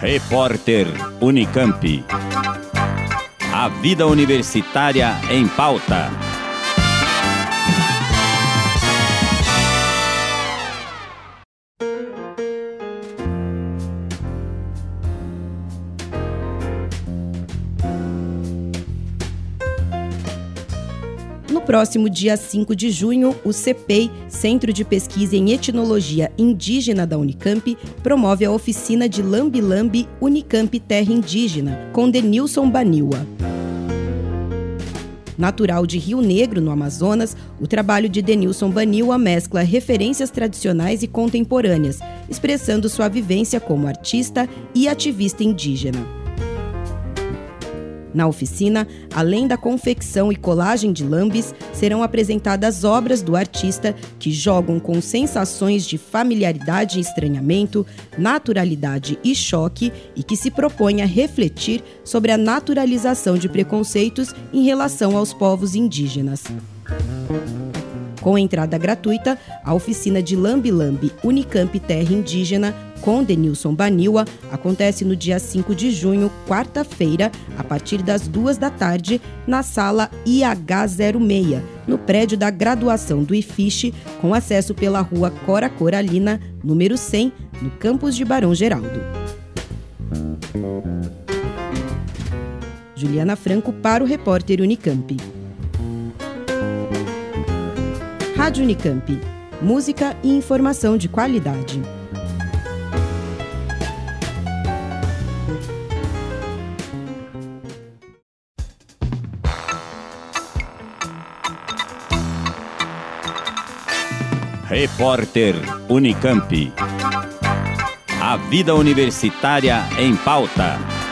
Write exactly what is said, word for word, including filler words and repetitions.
Repórter Unicamp. A vida universitária em pauta. No próximo dia cinco de junho, o CEPEI, Centro de Pesquisa em Etnologia Indígena da Unicamp, promove a oficina de Lambi Lambi Unicamp Terra Indígena, com Denilson Baniwa. Natural de Rio Negro, no Amazonas, o trabalho de Denilson Baniwa mescla referências tradicionais e contemporâneas, expressando sua vivência como artista e ativista indígena. Na oficina, além da confecção e colagem de lambis, serão apresentadas obras do artista que jogam com sensações de familiaridade e estranhamento, naturalidade e choque e que se propõem a refletir sobre a naturalização de preconceitos em relação aos povos indígenas. Com entrada gratuita, a oficina de Lambi Lambi Unicamp Terra Indígena com Denilson Baniwa acontece no dia cinco de junho, quarta-feira, a partir das duas da tarde, na sala I H zero seis, no prédio da graduação do I F I S H, com acesso pela rua Cora Coralina, número cem, no campus de Barão Geraldo. Juliana Franco para o Repórter Unicamp. Rádio Unicamp. Música e informação de qualidade. Repórter Unicamp. A vida universitária em pauta.